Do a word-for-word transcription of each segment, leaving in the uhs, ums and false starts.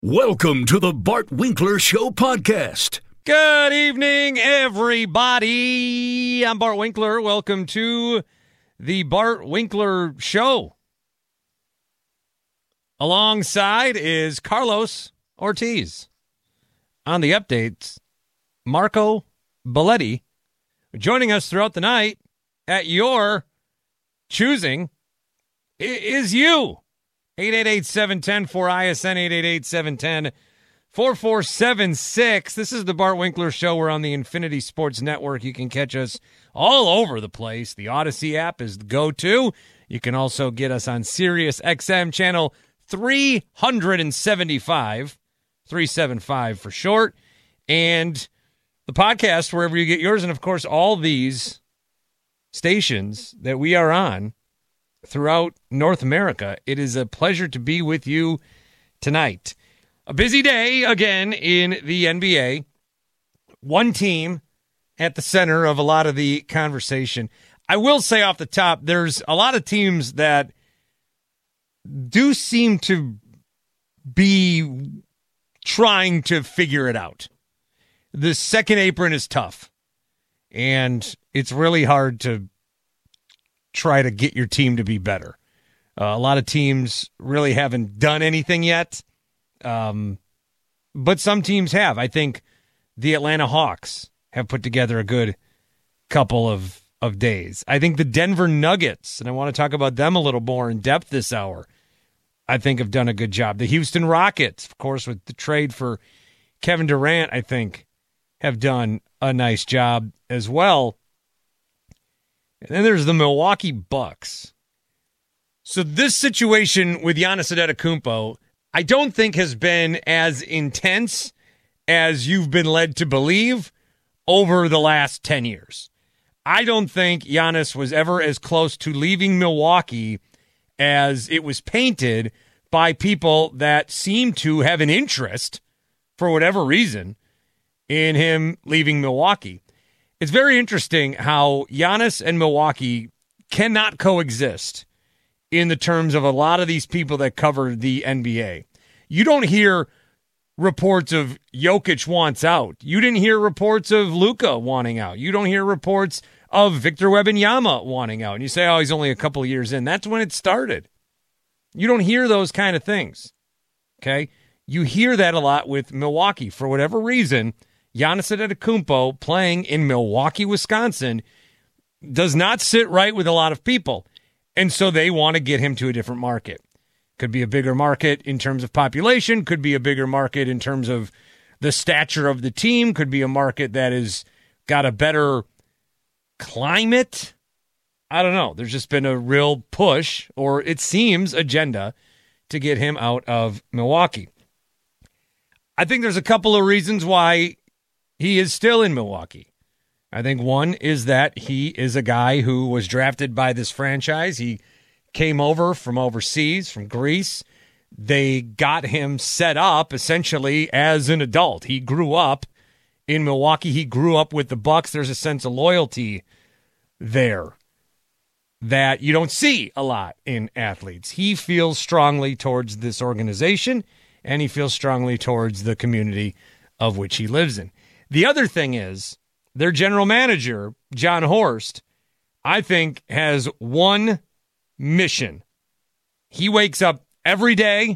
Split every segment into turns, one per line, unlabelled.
Welcome to the Bart Winkler Show podcast.
Good evening, everybody. I'm Bart Winkler. Welcome to the Bart Winkler Show. Alongside is Carlos Ortiz. On the updates, Marco Belletti joining us throughout the night at your choosing is you. eight eight eight, seven one zero, four I S N, eight eight eight, seven one zero, four four seven six. This is the Bart Winkler Show. We're on the Infinity Sports Network. You can catch us all over the place. The Odyssey app is the go-to. You can also get us on Sirius X M channel three seventy-five, three seventy-five for short, and the podcast wherever you get yours, and of course all these stations that we are on throughout North America. It is a pleasure to be with you tonight. A busy day again in the N B A. One team at the center of a lot of the conversation. I will say off the top, there's a lot of teams that do seem to be trying to figure it out. The second apron is tough, and it's really hard to try to get your team to be better. Uh, a lot of teams really haven't done anything yet, um, but some teams have. I think the Atlanta Hawks have put together a good couple of, of days. I think the Denver Nuggets, and I want to talk about them a little more in depth this hour, I think have done a good job. The Houston Rockets, of course, with the trade for Kevin Durant, I think have done a nice job as well. And then there's the Milwaukee Bucks. So this situation with Giannis Antetokounmpo, I don't think has been as intense as you've been led to believe over the last ten years. I don't think Giannis was ever as close to leaving Milwaukee as it was painted by people that seem to have an interest, for whatever reason, in him leaving Milwaukee. It's very interesting how Giannis and Milwaukee cannot coexist in the terms of a lot of these people that cover the N B A. You don't hear reports of Jokic wants out. You didn't hear reports of Luka wanting out. You don't hear reports of Victor Wembanyama wanting out. And you say, oh, he's only a couple of years in. That's when it started. You don't hear those kind of things, okay? You hear that a lot with Milwaukee. For whatever reason, Giannis Antetokounmpo playing in Milwaukee, Wisconsin does not sit right with a lot of people. And so they want to get him to a different market. Could be a bigger market in terms of population, could be a bigger market in terms of the stature of the team, could be a market that has got a better climate. I don't know. There's just been a real push, or it seems agenda, to get him out of Milwaukee. I think there's a couple of reasons why he is still in Milwaukee. I think one is that he is a guy who was drafted by this franchise. He came over from overseas, from Greece. They got him set up essentially as an adult. He grew up in Milwaukee. He grew up with the Bucks. There's a sense of loyalty there that you don't see a lot in athletes. He feels strongly towards this organization, and he feels strongly towards the community of which he lives in. The other thing is, their general manager, John Horst, I think has one mission. He wakes up every day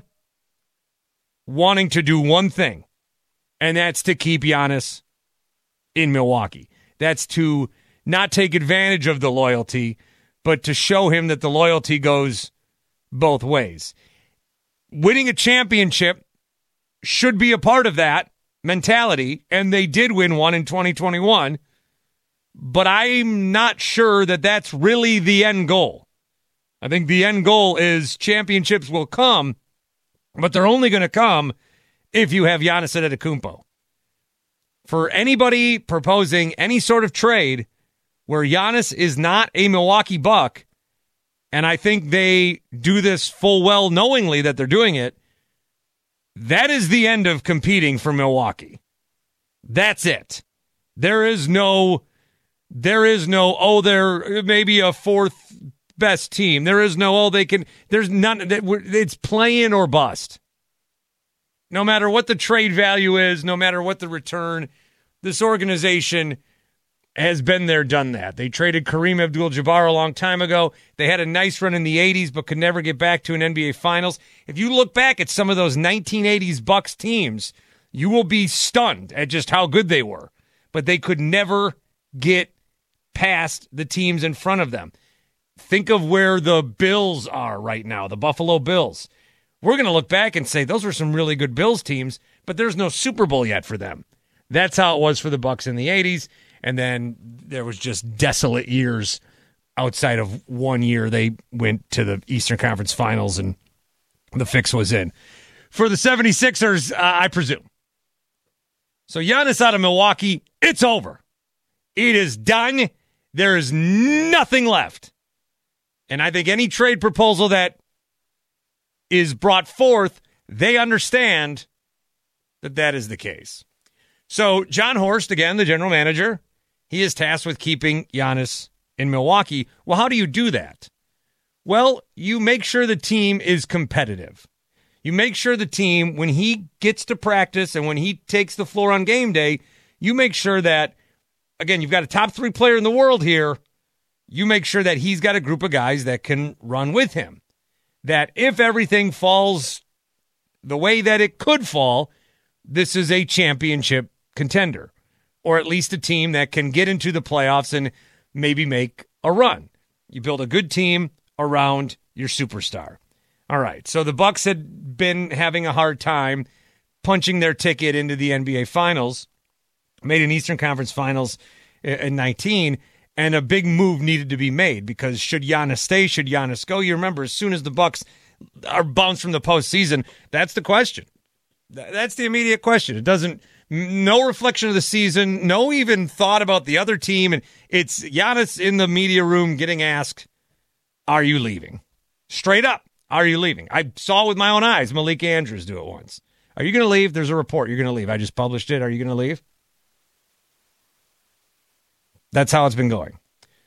wanting to do one thing, and that's to keep Giannis in Milwaukee. That's to not take advantage of the loyalty, but to show him that the loyalty goes both ways. Winning a championship should be a part of that mentality, and they did win one in twenty twenty-one, but I'm not sure that that's really the end goal. I think the end goal is championships will come, but they're only going to come if you have Giannis Antetokounmpo. For anybody proposing any sort of trade where Giannis is not a Milwaukee Buck, and I think they do this full well knowingly that they're doing it, that is the end of competing for Milwaukee. That's it. There is no, there is no, oh, they're maybe a fourth best team. There is no, oh, they can, there's none, it's play in or bust. No matter what the trade value is, no matter what the return, this organization has been there, done that. They traded Kareem Abdul-Jabbar a long time ago. They had a nice run in the eighties, but could never get back to an N B A Finals. If you look back at some of those nineteen eighties Bucks teams, you will be stunned at just how good they were. But they could never get past the teams in front of them. Think of where the Bills are right now, the Buffalo Bills. We're going to look back and say those were some really good Bills teams, but there's no Super Bowl yet for them. That's how it was for the Bucks in the eighties, and then there was just desolate years outside of one year. They went to the Eastern Conference Finals, and the fix was in. For the seventy-sixers, uh, I presume. So Giannis out of Milwaukee, it's over. It is done. There is nothing left. And I think any trade proposal that is brought forth, they understand that that is the case. So John Horst, again, the general manager, he is tasked with keeping Giannis in Milwaukee. Well, how do you do that? Well, you make sure the team is competitive. You make sure the team, when he gets to practice and when he takes the floor on game day, you make sure that, again, you've got a top three player in the world here. You make sure that he's got a group of guys that can run with him. That if everything falls the way that it could fall, this is a championship contender, or at least a team that can get into the playoffs and maybe make a run. You build a good team around your superstar. All right, so the Bucks had been having a hard time punching their ticket into the N B A Finals, made an Eastern Conference Finals in nineteen, and a big move needed to be made because should Giannis stay, should Giannis go? You remember, as soon as the Bucks are bounced from the postseason, that's the question. That's the immediate question. It doesn't, no reflection of the season, no even thought about the other team, and it's Giannis in the media room getting asked, are you leaving? Straight up, are you leaving? I saw with my own eyes Malik Andrews do it once. Are you going to leave? There's a report. You're going to leave. I just published it. Are you going to leave? That's how it's been going.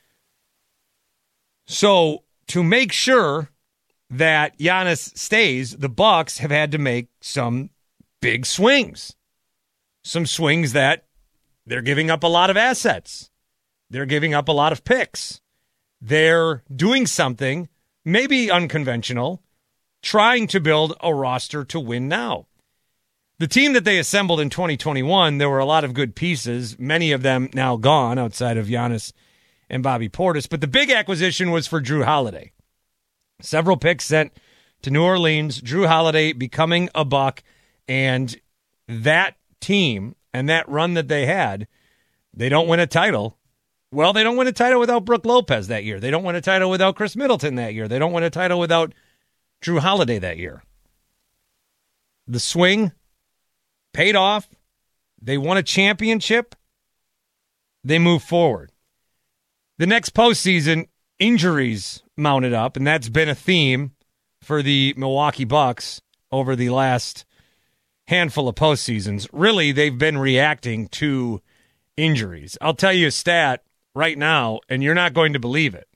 So to make sure that Giannis stays, the Bucks have had to make some big swings. Some swings that they're giving up a lot of assets. They're giving up a lot of picks. They're doing something maybe unconventional, trying to build a roster to win now. The team that they assembled in twenty twenty-one, there were a lot of good pieces, many of them now gone outside of Giannis and Bobby Portis. But the big acquisition was for Jrue Holiday. Several picks sent to New Orleans, Jrue Holiday becoming a Buck, and that team and that run that they had, they don't win a title. Well, they don't win a title without Brook Lopez that year. They don't win a title without Chris Middleton that year. They don't win a title without Jrue Holiday that year. The swing paid off. They won a championship. They move forward. The next postseason, injuries mounted up, and that's been a theme for the Milwaukee Bucks over the last handful of postseasons. Really, they've been reacting to injuries. I'll tell you a stat right now, and you're not going to believe it.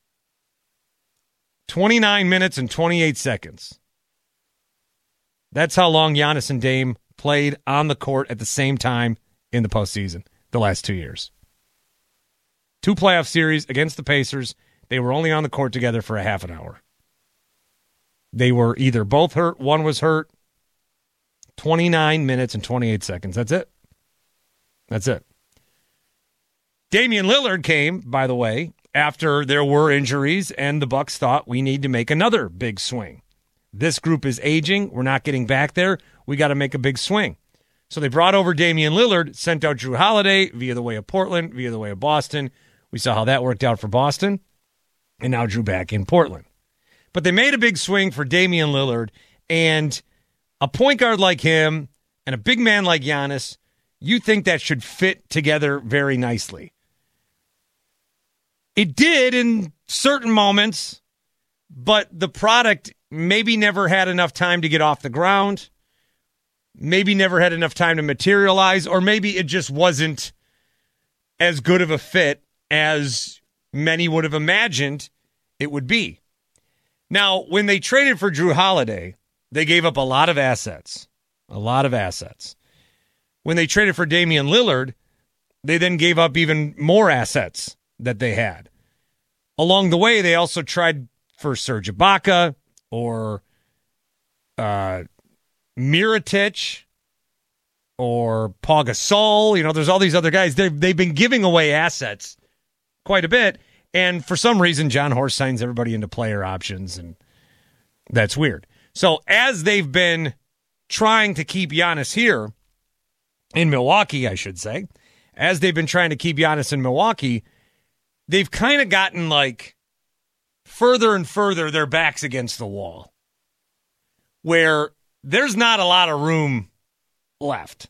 twenty-nine minutes and twenty-eight seconds. That's how long Giannis and Dame played on the court at the same time in the postseason the last two years. Two playoff series against the Pacers. They were only on the court together for a half an hour. They were either both hurt, one was hurt. twenty-nine minutes and twenty-eight seconds. That's it. That's it. Damian Lillard came, by the way, after there were injuries, and the Bucks thought we need to make another big swing. This group is aging. We're not getting back there. We got to make a big swing. So they brought over Damian Lillard, sent out Jrue Holiday via the way of Portland, via the way of Boston. We saw how that worked out for Boston, and now Jrue back in Portland. But they made a big swing for Damian Lillard, and a point guard like him and a big man like Giannis, you think that should fit together very nicely. It did in certain moments, but the product maybe never had enough time to get off the ground, maybe never had enough time to materialize, or maybe it just wasn't as good of a fit as many would have imagined it would be. Now, when they traded for Jrue Holiday, they gave up a lot of assets, A lot of assets. When they traded for Damian Lillard, they then gave up even more assets that they had. Along the way, they also tried for Serge Ibaka or uh, Mirotic or Pau Gasol. You know, there's all these other guys. They've, they've been giving away assets quite a bit. And for some reason, John Horst signs everybody into player options, and that's weird. So as they've been trying to keep Giannis here in Milwaukee, I should say, as they've been trying to keep Giannis in Milwaukee, they've kind of gotten like further and further their backs against the wall, where there's not a lot of room left.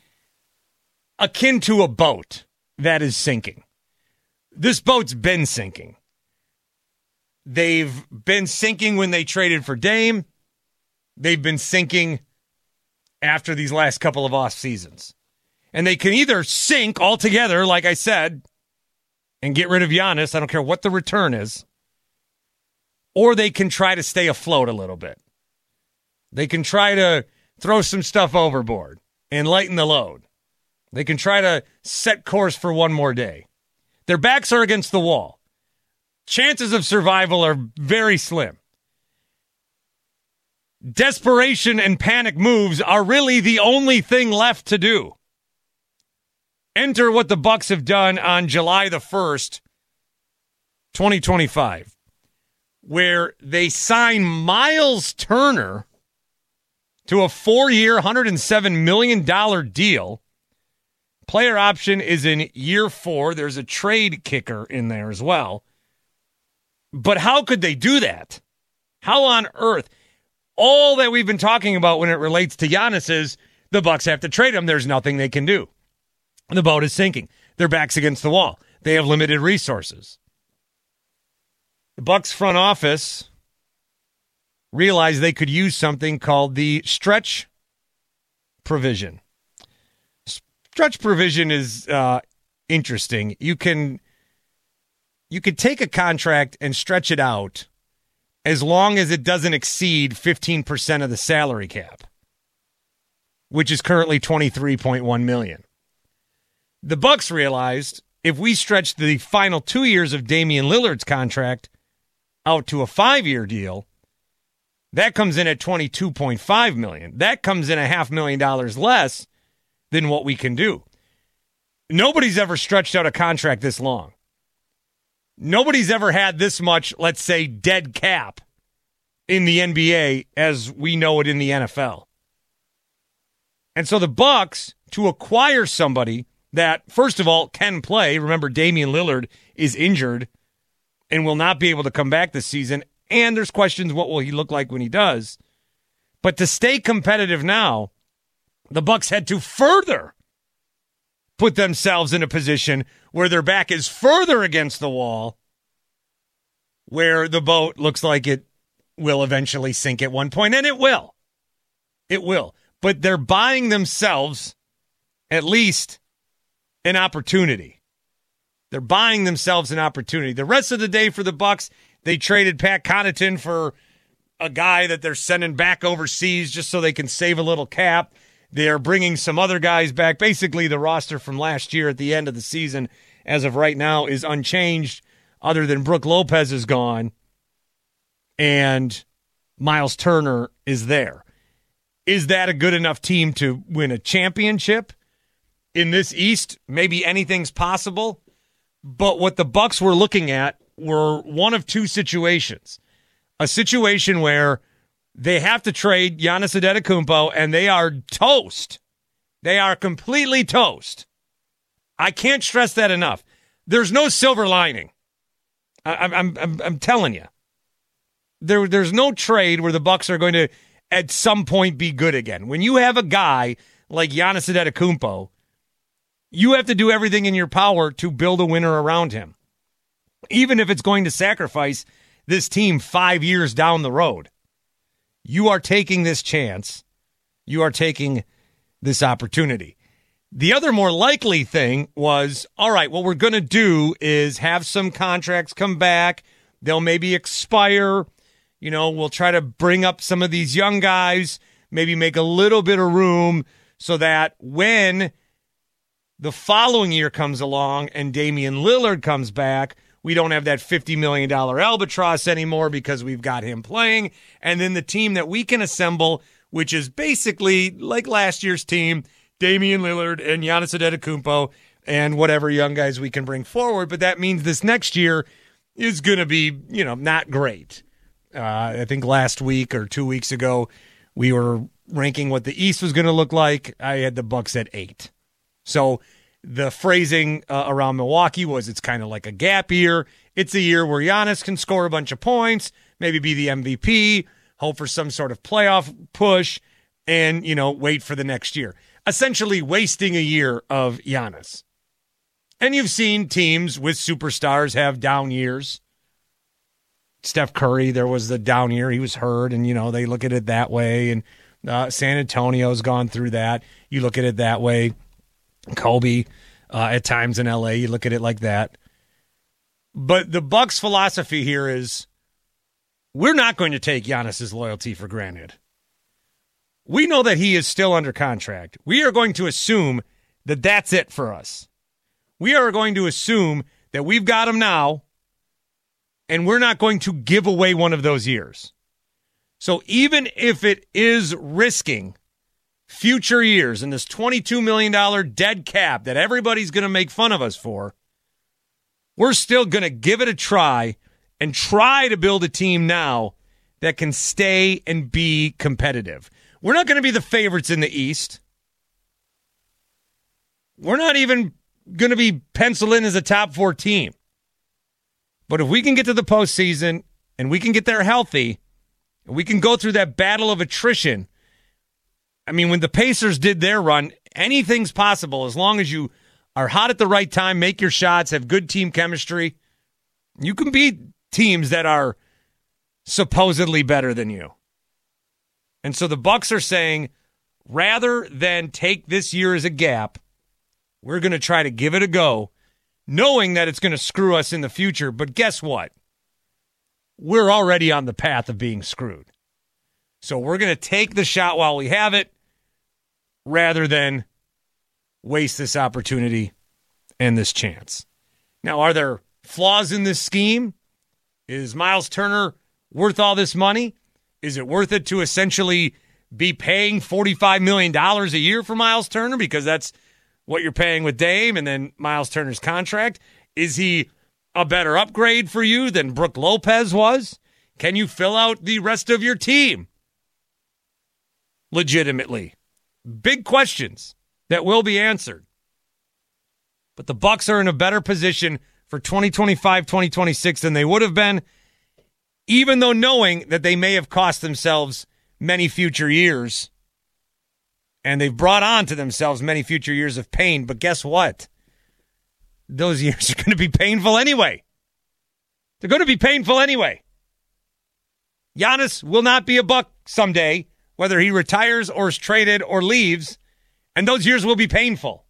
Akin to a boat that is sinking. This boat's been sinking. They've been sinking when they traded for Dame. They've been sinking after these last couple of off seasons. And they can either sink altogether, like I said, and get rid of Giannis. I don't care what the return is. Or they can try to stay afloat a little bit. They can try to throw some stuff overboard and lighten the load. They can try to set course for one more day. Their backs are against the wall. Chances of survival are very slim. Desperation and panic moves are really the only thing left to do. Enter what the Bucks have done on July the first, twenty twenty-five, where they sign Miles Turner to a four-year, one hundred seven million dollars deal. Player option is in year four. There's a trade kicker in there as well. But how could they do that? How on earth? All that we've been talking about when it relates to Giannis is the Bucks have to trade him. There's nothing they can do. The boat is sinking. Their back's against the wall. They have limited resources. The Bucks front office realized they could use something called the stretch provision. Stretch provision is uh, interesting. You can you could take a contract and stretch it out as long as it doesn't exceed fifteen percent of the salary cap, which is currently twenty-three point one million dollars. The Bucks realized if we stretch the final two years of Damian Lillard's contract out to a five-year deal, that comes in at twenty-two point five million dollars. That comes in a half million dollars less than what we can do. Nobody's ever stretched out a contract this long. Nobody's ever had this much, let's say, dead cap in the N B A as we know it in the N F L. And so the Bucks, to acquire somebody that, first of all, can play. Remember, Damian Lillard is injured and will not be able to come back this season. And there's questions, what will he look like when he does? But to stay competitive now, the Bucks had to further put themselves in a position where their back is further against the wall, where the boat looks like it will eventually sink at one point, and it will. It will. But they're buying themselves at least an opportunity. They're buying themselves an opportunity. The rest of the day for the Bucks, they traded Pat Connaughton for a guy that they're sending back overseas just so they can save a little cap. They're bringing some other guys back. Basically, the roster from last year at the end of the season, as of right now, is unchanged, other than Brook Lopez is gone and Miles Turner is there. Is that a good enough team to win a championship? In this East, maybe anything's possible. But what the Bucks were looking at were one of two situations. A situation where they have to trade Giannis Antetokounmpo, and they are toast. They are completely toast. I can't stress that enough. There's no silver lining. I, I'm, I'm, I'm telling you. There, there's no trade where the Bucks are going to, at some point, be good again. When you have a guy like Giannis Antetokounmpo, you have to do everything in your power to build a winner around him, even if it's going to sacrifice this team five years down the road. You are taking this chance. You are taking this opportunity. The other more likely thing was, all right, what we're going to do is have some contracts come back. They'll maybe expire. You know, we'll try to bring up some of these young guys. maybe make a little bit of room so that when the following year comes along and Damian Lillard comes back, we don't have that fifty million dollars albatross anymore because we've got him playing. And then the team that we can assemble, which is basically like last year's team, Damian Lillard and Giannis Antetokounmpo and whatever young guys we can bring forward. But that means this next year is going to be, you know, not great. Uh, I think last week or two weeks ago, we were ranking what the East was going to look like. I had the Bucks at eight. So the phrasing uh, around Milwaukee was it's kind of like a gap year. It's a year where Giannis can score a bunch of points, maybe be the M V P, hope for some sort of playoff push, and, you know, wait for the next year. Essentially wasting a year of Giannis. And you've seen teams with superstars have down years. Steph Curry, there was the down year. He was hurt, and, you know, they look at it that way. And uh, San Antonio's gone through that. You look at it that way. Kobe, uh, at times in L A, you look at it like that. But the Bucks' philosophy here is we're not going to take Giannis's loyalty for granted. We know that he is still under contract. We are going to assume that that's it for us. We are going to assume that we've got him now, and we're not going to give away one of those years. So even if it is risking future years and this twenty-two million dollars dead cap that everybody's going to make fun of us for, we're still going to give it a try and try to build a team now that can stay and be competitive. We're not going to be the favorites in the East. We're not even going to be penciled in as a top four team. But if we can get to the postseason and we can get there healthy, and we can go through that battle of attrition. I mean, when the Pacers did their run, anything's possible as long as you are hot at the right time, make your shots, have good team chemistry. You can beat teams that are supposedly better than you. And so the Bucks are saying, rather than take this year as a gap, we're going to try to give it a go, knowing that it's going to screw us in the future. But guess what? We're already on the path of being screwed. So we're going to take the shot while we have it, rather than waste this opportunity and this chance. Now, are there flaws in this scheme? Is Miles Turner worth all this money? Is it worth it to essentially be paying forty-five million dollars a year for Miles Turner because that's what you're paying with Dame and then Miles Turner's contract? Is he a better upgrade for you than Brook Lopez was? Can you fill out the rest of your team legitimately? Big questions that will be answered. But the Bucks are in a better position for twenty twenty-five, twenty twenty-six than they would have been, even though knowing that they may have cost themselves many future years, and they've brought on to themselves many future years of pain. But guess what? Those years are going to be painful anyway. They're going to be painful anyway. Giannis will not be a Buck someday, whether he retires or is traded or leaves, and those years will be painful.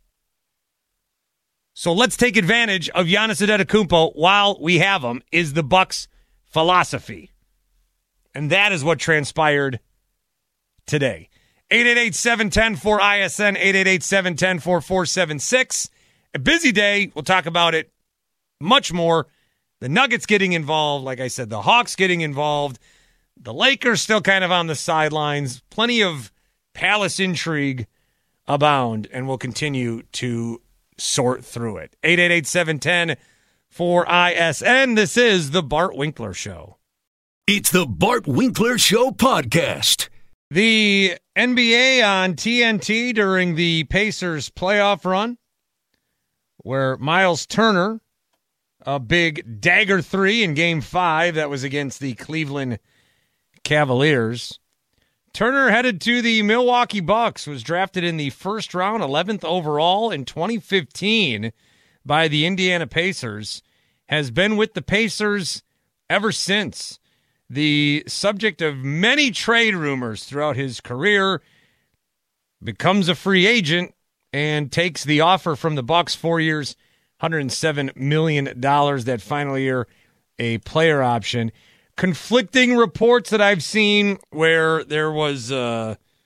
So let's take advantage of Giannis Antetokounmpo while we have him, is the Bucks' philosophy. And that is what transpired today. eight eight eight, seven one zero, four I S N, eight eight eight, seven one zero, four four seven six. A busy day. We'll talk about it much more. The Nuggets getting involved. Like I said, the Hawks getting involved. The Lakers still kind of on the sidelines. Plenty of Palace intrigue abound, and we'll continue to sort through it. eight eight eight, seven one zero, four I S N. This is the Bart Winkler Show.
It's the Bart Winkler Show podcast.
The N B A on T N T during the Pacers playoff run, where Miles Turner, a big dagger three in game five, that was against the Cleveland Cavaliers. Turner headed to the Milwaukee Bucks, was drafted in the first round, eleventh overall in twenty fifteen by the Indiana Pacers, has been with the Pacers ever since. The subject of many trade rumors throughout his career, becomes a free agent and takes the offer from the Bucks, four years, one hundred seven million dollars, that final year, a player option. Conflicting reports that I've seen where there was uh,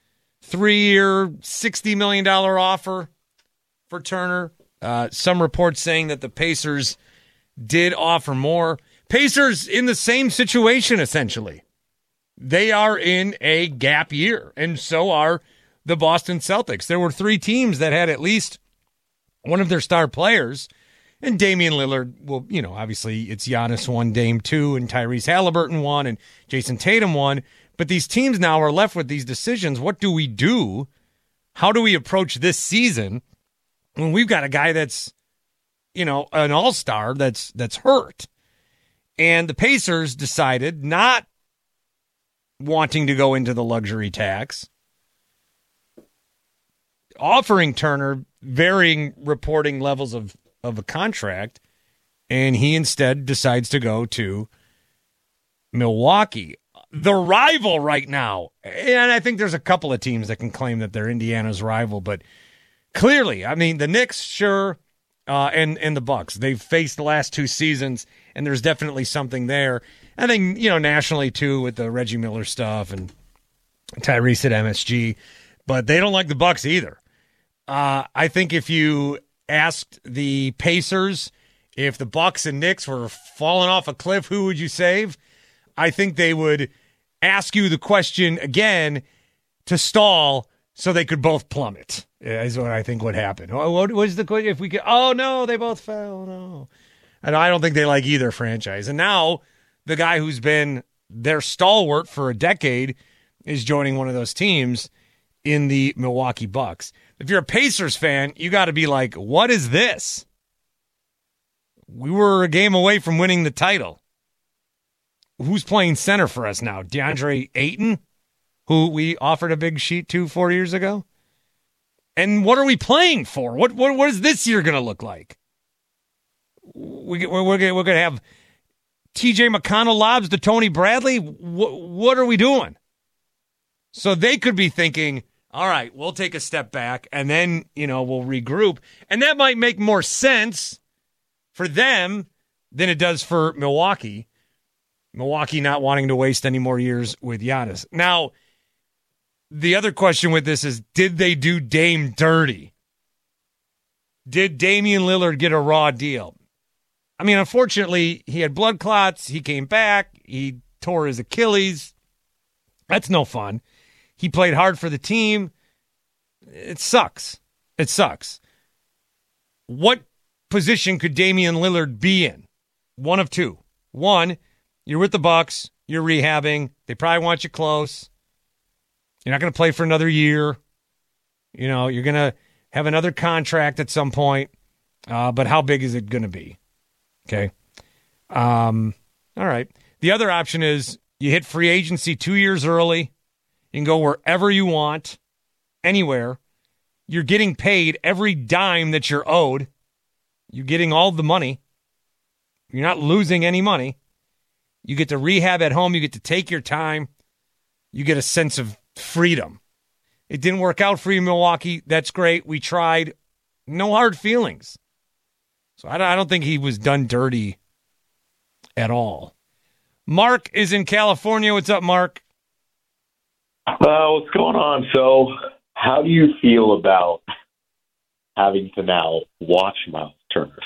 three-year, sixty million dollars offer for Turner. Uh, some reports saying that the Pacers did offer more. Pacers in the same situation, essentially. They are in a gap year, and so are the Boston Celtics. There were three teams that had at least one of their star players, and Damian Lillard, well, you know, obviously it's Giannis one, Dame two, and Tyrese Halliburton one, and Jason Tatum one. But these teams now are left with these decisions. What do we do? How do we approach this season when we've got a guy that's, you know, an all-star that's that's hurt? And the Pacers decided, not wanting to go into the luxury tax, offering Turner varying reporting levels of, of a contract, and he instead decides to go to Milwaukee, the rival right now. And I think there's a couple of teams that can claim that they're Indiana's rival, but clearly, I mean, the Knicks, sure, uh, and, and the Bucks. They've faced the last two seasons, and there's definitely something there. I think, you know, nationally, too, with the Reggie Miller stuff and Tyrese at M S G, but they don't like the Bucks either. Uh, I think if you asked the Pacers if the Bucks and Knicks were falling off a cliff, who would you save? I think they would ask you the question again to stall so they could both plummet, is what I think would happen. What was the question? If we could, oh, no, they both fell. No. And I don't think they like either franchise. And now the guy who's been their stalwart for a decade is joining one of those teams in the Milwaukee Bucks. If you're a Pacers fan, you got to be like, what is this? We were a game away from winning the title. Who's playing center for us now? DeAndre Ayton, who we offered a big sheet to four years ago? And what are we playing for? What what, what is this year going to look like? We, we're we're going to have T J McConnell lobs to Tony Bradley? What, what are we doing? So they could be thinking, all right, we'll take a step back, and then, you know, we'll regroup. And that might make more sense for them than it does for Milwaukee. Milwaukee not wanting to waste any more years with Giannis. Now, the other question with this is, did they do Dame dirty? Did Damian Lillard get a raw deal? I mean, unfortunately, he had blood clots. He came back. He tore his Achilles. That's no fun. He played hard for the team. It sucks. It sucks. What position could Damian Lillard be in? One of two. One, you're with the Bucks. You're rehabbing. They probably want you close. You're not going to play for another year. You know, you're going to have another contract at some point. Uh, but how big is it going to be? Okay. Um, all right. The other option is you hit free agency two years early. You can go wherever you want, anywhere. You're getting paid every dime that you're owed. You're getting all the money. You're not losing any money. You get to rehab at home. You get to take your time. You get a sense of freedom. It didn't work out for you, Milwaukee. That's great. We tried. No hard feelings. So I don't, I don't think he was done dirty at all. Mark is in California. What's up, Mark?
Uh, what's going on? So how do you feel about having to now watch Miles Turner?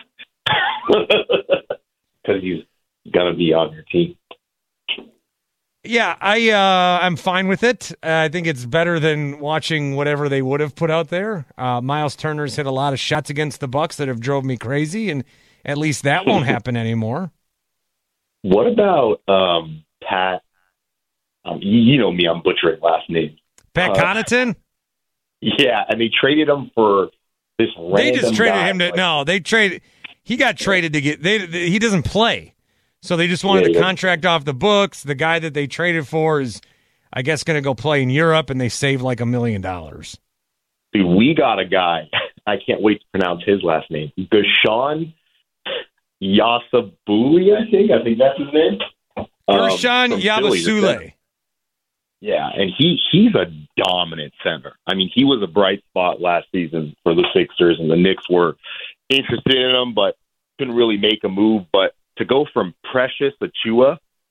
Because he's going to be on your team.
Yeah, I, uh, I'm fine with it. Uh, I think it's better than watching whatever they would have put out there. Uh, Miles Turner's hit a lot of shots against the Bucks that have drove me crazy, and at least that won't happen anymore.
What about um, Pat? Um, you, you know me, I'm butchering last names.
Pat
uh,
Connaughton?
Yeah, and they traded him for this random
They just traded
guy,
him to,
like,
no, they traded, he got traded to get, they, they he doesn't play. So they just wanted
yeah,
the
yeah.
contract off the books. The guy that they traded for is, I guess, going to go play in Europe, and they saved like a million dollars.
Dude, we got a guy. I can't wait to pronounce his last name. Gershon Yasabuli, I think. I think that's his name.
Gershon
Um,
Yabusele.
Yeah, and he he's a dominant center. I mean, he was a bright spot last season for the Sixers, and the Knicks were interested in him, but couldn't really make a move. But to go from Precious Achiuwa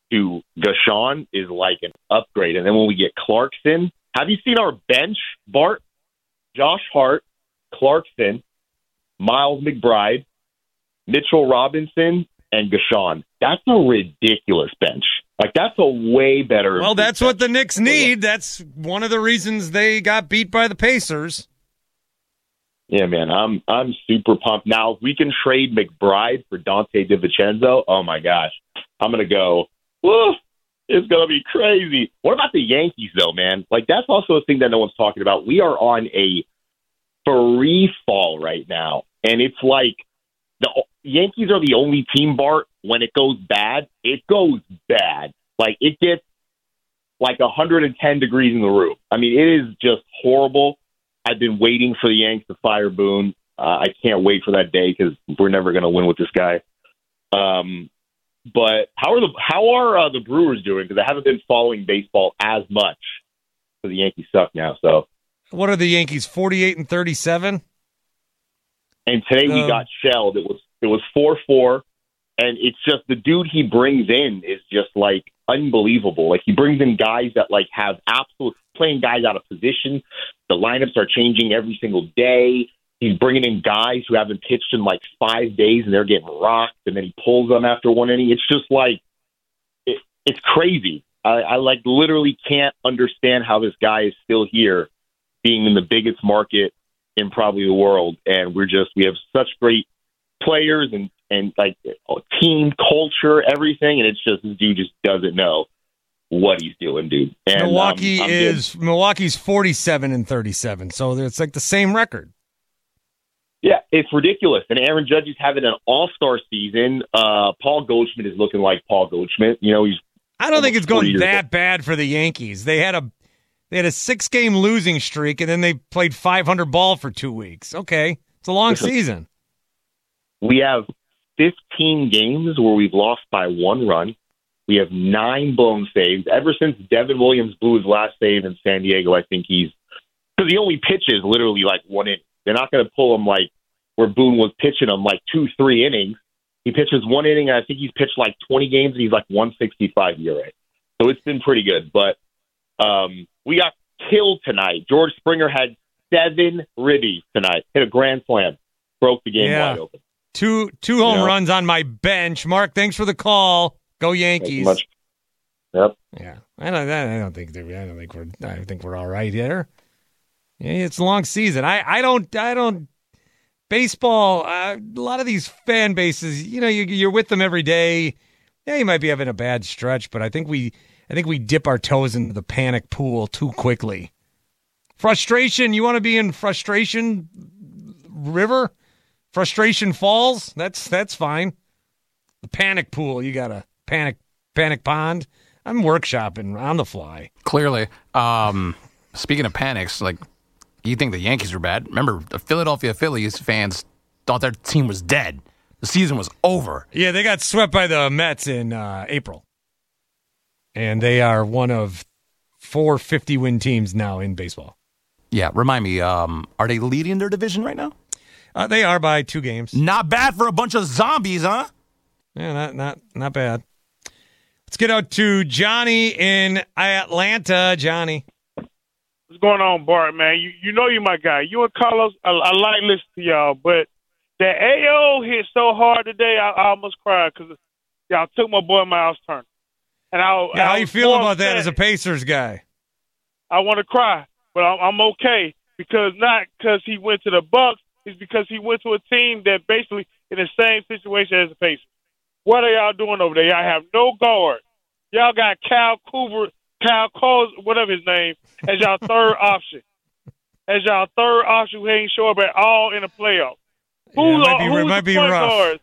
to Gashawn is like an upgrade. And then when we get Clarkson, have you seen our bench? Bart, Josh Hart, Clarkson, Miles McBride, Mitchell Robinson, and Gashawn. That's a ridiculous bench. Like, that's a way better.
Well, that's what the Knicks need. That's one of the reasons they got beat by the Pacers.
Yeah, man, I'm I'm super pumped. Now, if we can trade McBride for Dante DiVincenzo, oh my gosh, I'm gonna go. Whoa, it's gonna be crazy. What about the Yankees, though, man? Like, that's also a thing that no one's talking about. We are on a free fall right now, and it's like the Yankees are the only team, Bart, when it goes bad, it goes bad. Like, it gets like one hundred ten degrees in the room. I mean, it is just horrible. I've been waiting for the Yanks to fire Boone. Uh, I can't wait for that day because we're never going to win with this guy. Um, but how are the how are uh, the Brewers doing? Because I haven't been following baseball as much. So the Yankees suck now. So
what are the Yankees? forty-eight and thirty-seven.
And today um, we got shelled. It was it was four four, and it's just the dude he brings in is just like unbelievable. Like, he brings in guys that like have absolute playing guys out of position. The lineups are changing every single day. He's bringing in guys who haven't pitched in like five days and they're getting rocked, and then he pulls them after one inning. It's just like it, it's crazy. I, I like literally can't understand how this guy is still here, being in the biggest market in probably the world, and we're just we have such great players and and like team culture, everything, and it's just this dude just doesn't know what he's doing, dude. And,
Milwaukee
um,
is good. Milwaukee's forty-seven and thirty-seven, so it's like the same record.
Yeah, it's ridiculous. And Aaron Judge is having an all-star season. Uh, Paul Goldschmidt is looking like Paul Goldschmidt. You know, he's.
I don't think it's going that bad for the Yankees. They had a they had a six-game losing streak, and then they played five hundred ball for two weeks. Okay, it's a long Listen, season.
We have fifteen games where we've lost by one run. We have nine blown saves. Ever since Devin Williams blew his last save in San Diego, I think he's – because he only pitches literally like one inning. They're not going to pull him like where Boone was pitching him like two, three innings. He pitches one inning, and I think he's pitched like twenty games, and he's like one sixty-five E R A. So it's been pretty good. But um, we got killed tonight. George Springer had seven ribbies tonight. Hit a grand slam. Broke the game
yeah.
wide open.
Two two home
you know?
runs on my bench. Mark, thanks for the call. Go Yankees.
Much. Yep.
Yeah, I don't. I don't think. I don't think we're. I think we're all right here. Yeah, it's a long season. I. I don't. I don't. Baseball. Uh, a lot of these fan bases. You know, you, you're with them every day. Yeah, you might be having a bad stretch, but I think we. I think we dip our toes into the panic pool too quickly. Frustration. You want to be in frustration river? Frustration falls. That's that's fine. The panic pool. You gotta. Panic, panic pond. I'm workshopping on the fly.
Clearly. Um, speaking of panics, like, you think the Yankees were bad? Remember, the Philadelphia Phillies fans thought their team was dead. The season was over.
Yeah, they got swept by the Mets in uh, April. And they are one of four fifty-win teams now in baseball.
Yeah, remind me, um, are they leading their division right now?
Uh, they are by two games.
Not bad for a bunch of zombies, huh?
Yeah, not not not bad. Let's get out to Johnny in Atlanta. Johnny.
What's going on, Bart, man? You you know you my guy. You and Carlos, I, I like listening to y'all, but that A O hit so hard today, I, I almost cried because y'all took my boy Miles Turner. And I,
yeah,
I
how you feel about
upset.
that as a Pacers guy?
I want to cry, but I'm, I'm okay because not because he went to the Bucks, it's because he went to a team that basically in the same situation as the Pacers. What are y'all doing over there? Y'all have no guard. Y'all got Kyle Cooper, Kyle Cole, whatever his name, as y'all third option. As y'all third option who ain't show up at all in the playoffs.
Yeah,
Who's,
it might be,
who's
it might
the
be
point
rough.
guards?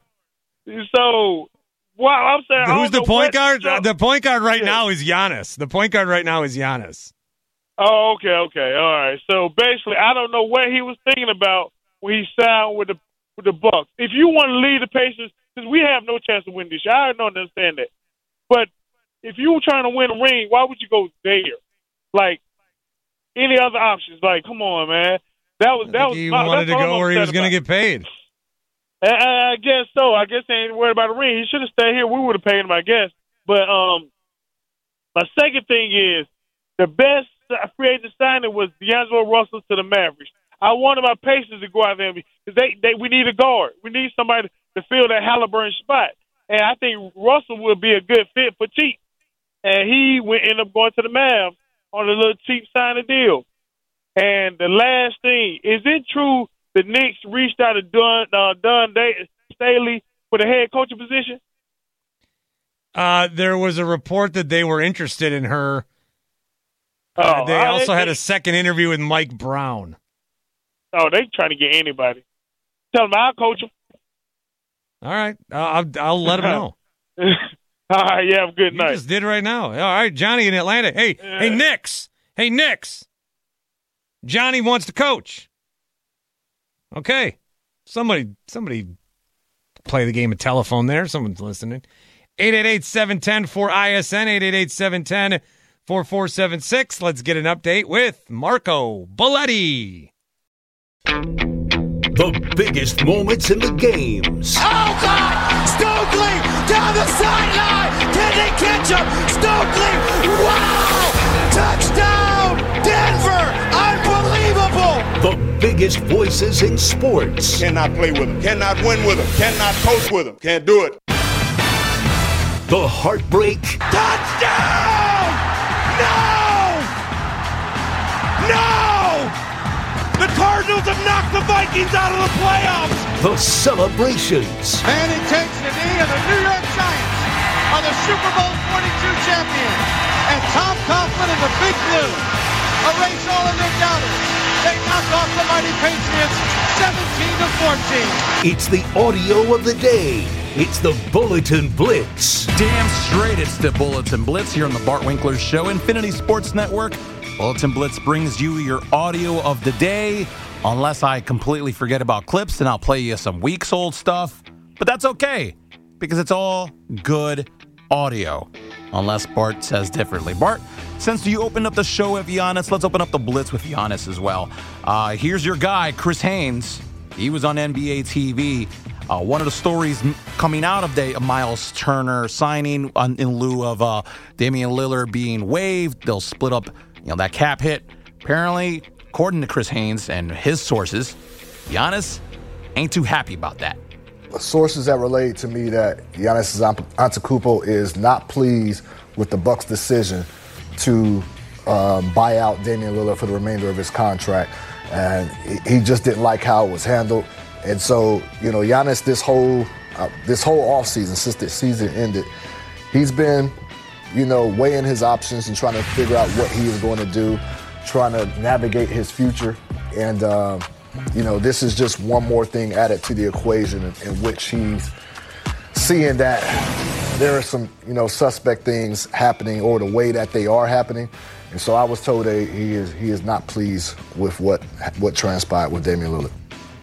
So, wow, I'm saying,
Who's the point guard?
Show-
the point guard right
yeah.
now is Giannis. The point guard right now is Giannis.
Oh, okay, okay, all right. So basically, I don't know what he was thinking about when he signed with the with the Bucks. If you want to lead the Pacers, because we have no chance to win this year, I don't understand that. But if you were trying to win a ring, why would you go there? Like any other options? Like, come on, man. That was
I
that
think
was.
he
my,
wanted to go where he was going to
about.
get paid.
I, I guess so. I guess they ain't worried about the ring. He should have stayed here. We would have paid him, I guess. But um, my second thing is the best free agent signing was D'Angelo Russell to the Mavericks. I wanted my Pacers to go out there because they, they we need a guard. We need somebody to fill that Halliburton spot. And I think Russell would be a good fit for cheap. And he would end up going to the Mavs on a little cheap signing deal. And the last thing, is it true the Knicks reached out to Don, uh, Don Staley for the head coaching position?
Uh, there was a report that they were interested in her.
Oh,
Uh, they
I-
also had
they-
a second interview with Mike Brown.
Oh, they trying to get anybody. Tell them I'll coach them.
All right. Uh, I'll, I'll let him know.
All right, yeah, have a good
You
night.
just did right now. All right, Johnny in Atlanta. Hey, hey, Knicks. Hey, Knicks. Johnny wants to coach. Okay. Somebody, somebody play the game of telephone there. Someone's listening. eight eight eight, seven one zero, four I S N, eight eight eight, seven one zero, four four seven six. Let's get an update with Marco Belletti.
The biggest moments in the games.
Oh, God! Stokely down the sideline! Can they catch him? Stokely! Wow! Touchdown! Denver! Unbelievable!
The biggest voices in sports.
Cannot play with him. Cannot win with him. Cannot coach with him. Can't do it.
The heartbreak
Touchdown! No! No! The Cardinals have knocked the Vikings out of the playoffs!
the celebrations.
And he takes the knee, and the New York Giants are the Super Bowl forty-two champions. And Tom Coughlin and the Big Blue erase all of their doubters. They knock off the mighty Patriots seventeen to fourteen.
It's the audio of the day. It's the Bulletin Blitz.
Damn straight it's the Bulletin Blitz here on the Bart Winkler Show, Infinity Sports Network. Bulletin Blitz brings you your audio of the day, unless I completely forget about clips, and I'll play you some weeks old stuff. But that's okay, because it's all good audio, unless Bart says differently. Bart, since you opened up the show with Giannis, let's open up the Blitz with Giannis as well. Uh, here's your guy, Chris Haynes. He was on N B A T V. Uh, one of the stories coming out of the Miles Turner signing on, in lieu of uh, Damian Lillard being waived, they'll split up, you know, that cap hit. Apparently, according to Chris Haynes and his sources, Giannis ain't too happy about that.
Sources that relate to me that Giannis Antetokounmpo is not pleased with the Bucks' decision to um, buy out Damian Lillard for the remainder of his contract, and he just didn't like how it was handled. And so, you know, Giannis, this whole uh, this whole offseason, since the season ended, he's been, you know, weighing his options and trying to figure out what he is going to do, trying to navigate his future. And, uh, you know, this is just one more thing added to the equation in, in which he's seeing that there are some, you know, suspect things happening, or the way that they are happening. And so I was told that he is he is not pleased with what what transpired with Damian Lillard.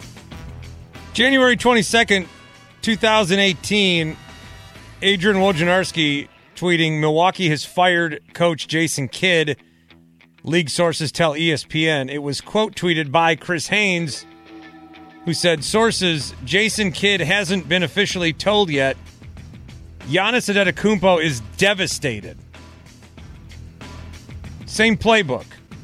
January twenty-second, twenty eighteen, Adrian Wojnarowski tweeting, Milwaukee has fired coach Jason Kidd. League sources tell E S P N. It was quote tweeted by Chris Haynes, who said, sources, Jason Kidd hasn't been officially told yet. Giannis Antetokounmpo is devastated. Same playbook.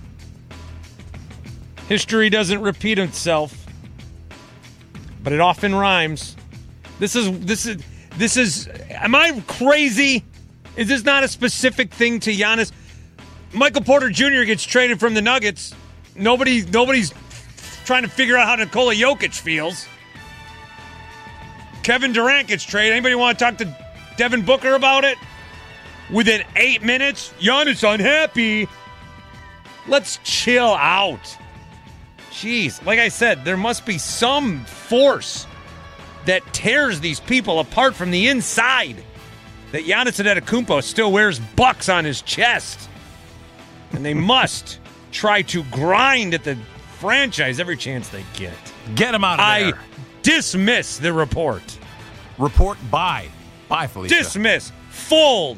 History doesn't repeat itself, but it often rhymes. This is, this is, this is, am I crazy? Is this not a specific thing to Giannis? Michael Porter Junior gets traded from the Nuggets. Nobody, nobody's trying to figure out how Nikola Jokic feels. Kevin Durant gets traded. Anybody want to talk to Devin Booker about it? Within eight minutes, Giannis unhappy. Let's chill out. Jeez, like I said, there must be some force that tears these people apart from the inside. That Giannis Antetokounmpo still wears bucks on his chest. And they must try to grind at the franchise every chance they get.
Get him out of
I
there.
dismiss the report.
Report by. By, Felicia.
Dismiss. Fold.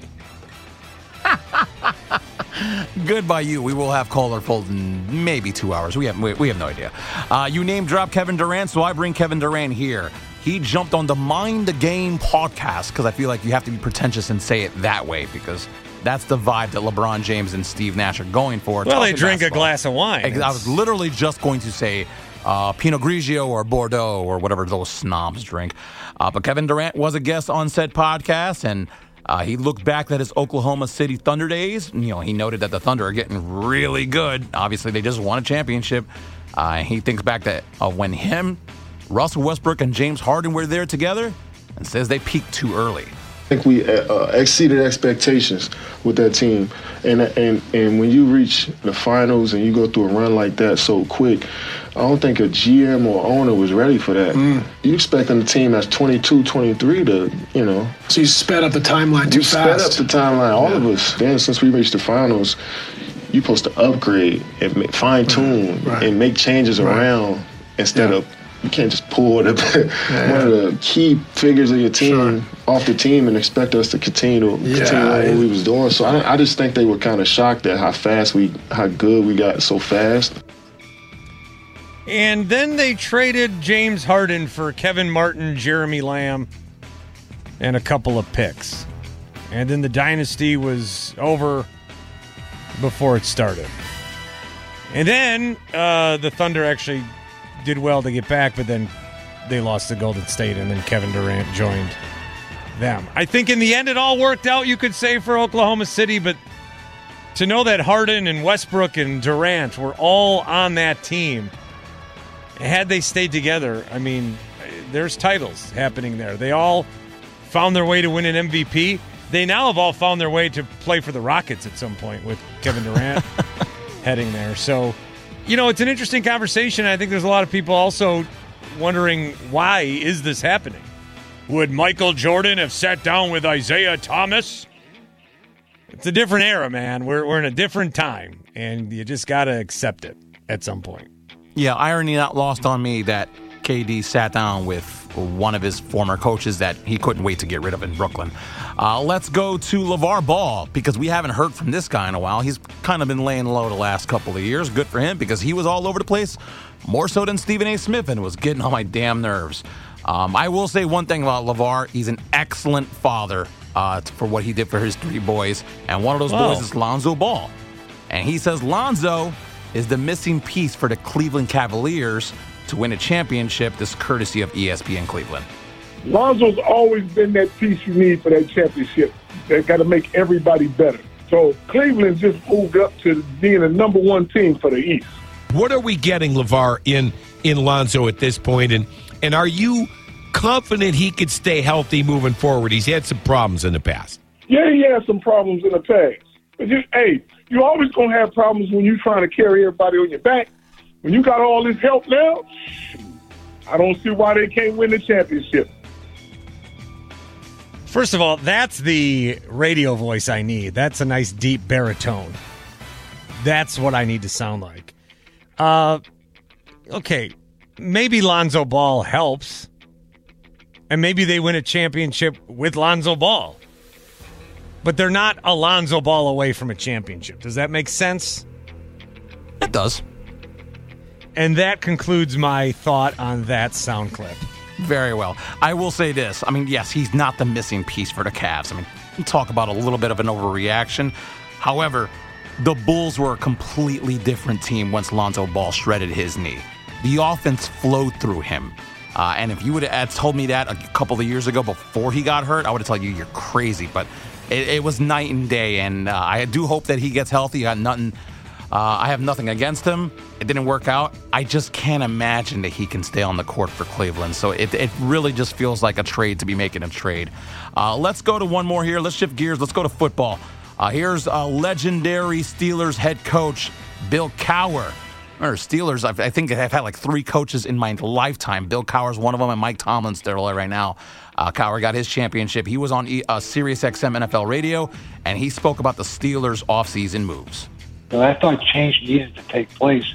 Good by you. We will have caller fold in maybe two hours. We have we, we have no idea. Uh, you name drop Kevin Durant, so I bring Kevin Durant here. he jumped on the Mind the Game podcast, because I feel like you have to be pretentious and say it that way, because that's the vibe that LeBron James and Steve Nash are going for.
Well, they drink
basketball.
a glass of wine.
I was literally just going to say uh, Pinot Grigio or Bordeaux or whatever those snobs drink. Uh, but Kevin Durant was a guest on said podcast, and uh, he looked back at his Oklahoma City Thunder days. You know, he noted that the Thunder are getting really good. Obviously, they just won a championship. Uh, he thinks back that uh, when him, Russell Westbrook, and James Harden were there together, and says they peaked too early.
I think we uh, exceeded expectations with that team, and and and when you reach the finals and you go through a run like that so quick, I don't think a G M or owner was ready for that. Mm. You expecting a team that's twenty-two, twenty-three to, you know.
So you sped up the timeline too
you
fast.
sped up the timeline, all yeah. of us. Then since we reached the finals, you're supposed to upgrade and fine tune right. and make changes right. around instead yeah. of. You can't just pull the, yeah. one of the key figures of your team sure. off the team and expect us to continue to yeah, continue on what we was doing. So I, I just think they were kind of shocked at how fast we, how good we got so fast.
And then they traded James Harden for Kevin Martin, Jeremy Lamb, and a couple of picks. And then the dynasty was over before it started. And then uh, the Thunder actually did well to get back, but then they lost to Golden State, and then Kevin Durant joined them. I think in the end it all worked out, you could say, for Oklahoma City, but to know that Harden and Westbrook and Durant were all on that team, had they stayed together, I mean, there's titles happening there. They all found their way to win an M V P. They now have all found their way to play for the Rockets at some point with Kevin Durant heading there. So, you know, it's an interesting conversation. I think there's a lot of people also wondering, why is this happening? Would Michael Jordan have sat down with Isaiah Thomas? It's a different era, man. We're we're in a different time, and you just got to accept it at some point.
Yeah, irony not lost on me that K D sat down with one of his former coaches that he couldn't wait to get rid of in Brooklyn. Uh, let's go to LeVar Ball, because we haven't heard from this guy in a while. He's kind of been laying low the last couple of years. Good for him, because he was all over the place, more so than Stephen A. Smith, and was getting on my damn nerves. Um, I will say one thing about LeVar. He's an excellent father uh, for what he did for his three boys, and one of those Whoa. boys is Lonzo Ball. And he says Lonzo is the missing piece for the Cleveland Cavaliers to win a championship, this courtesy of E S P N Cleveland.
Lonzo's always been that piece you need for that championship. They've got to make everybody better. So Cleveland just moved up to being the number one team for the East.
What are we getting, LeVar, in, in Lonzo at this point? And, and are you confident he could stay healthy moving forward? He's had some problems in the past.
Yeah, he had some problems in the past. But you, hey, you're always going to have problems when you're trying to carry everybody on your back. When you got all this help now, I don't see why they can't win the championship.
First of all, that's the radio voice I need. That's a nice deep baritone. That's what I need to sound like. Uh, okay, maybe Lonzo Ball helps, and maybe they win a championship with Lonzo Ball. But they're not a Lonzo Ball away from a championship. Does that make sense?
It does.
And that concludes my thought on that sound clip.
Very well. I will say this. I mean, yes, he's not the missing piece for the Cavs. I mean, you talk about a little bit of an overreaction. However, the Bulls were a completely different team once Lonzo Ball shredded his knee. The offense flowed through him. Uh, and if you would have told me that a couple of years ago before he got hurt, I would have told you you're crazy. But it, it was night and day, and uh, I do hope that he gets healthy. I got nothing... Uh, I have nothing against him. It didn't work out. I just can't imagine that he can stay on the court for Cleveland. So it, it really just feels like a trade to be making a trade. Uh, let's go to one more here. Let's shift gears. Let's go to football. Uh, here's uh, legendary Steelers head coach Bill Cowher. Or Steelers, I've, I think I've had like three coaches in my lifetime. Bill Cowher's one of them, and Mike Tomlin's there right now. Uh, Cowher got his championship. He was on uh, Sirius X M N F L radio, and he spoke about the Steelers' offseason moves.
So I thought change needed to take place.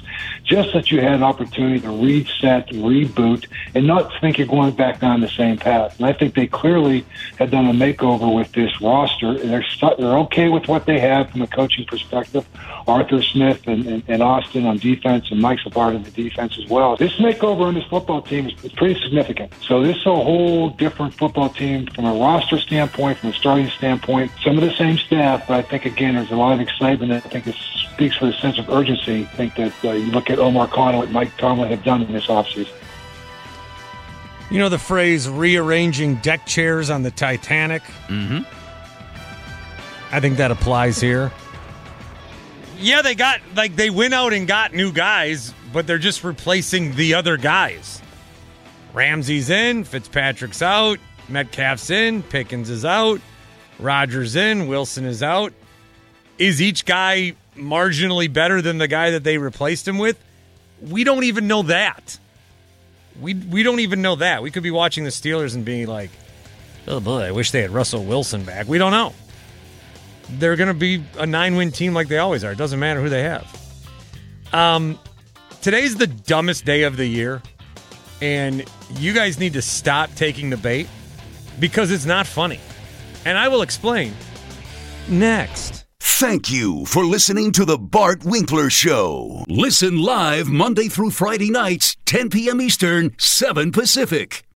just that you had an opportunity to reset, reboot, and not think you're going back down the same path. And I think they clearly have done a makeover with this roster. They're they're okay with what they have from a coaching perspective. Arthur Smith and, and, and Austin on defense, and Mike's a part of the defense as well. This makeover on this football team is, is pretty significant. So this is a whole different football team from a roster standpoint, from a starting standpoint. Some of the same staff, but I think, again, there's a lot of excitement. I think it speaks for the sense of urgency. I think that uh, you look at Omar Khan and what Mike Tomlin have done in this offseason.
You know the phrase rearranging deck chairs on the Titanic?
Mm-hmm.
I think that applies here. Yeah, they got, like, they went out and got new guys, but they're just replacing the other guys. Ramsey's in, Fitzpatrick's out, Metcalf's in, Pickens is out, Rodgers in, Wilson is out. Is each guy marginally better than the guy that they replaced him with? We don't even know that. We we don't even know that. We could be watching the Steelers and being like, oh boy, I wish they had Russell Wilson back. We don't know. They're going to be a nine-win team like they always are. It doesn't matter who they have. Um, today's the dumbest day of the year, and you guys need to stop taking the bait because it's not funny. And I will explain next.
Thank you for listening to the Bart Winkler Show. Listen live Monday through Friday nights, ten p.m. Eastern, seven Pacific.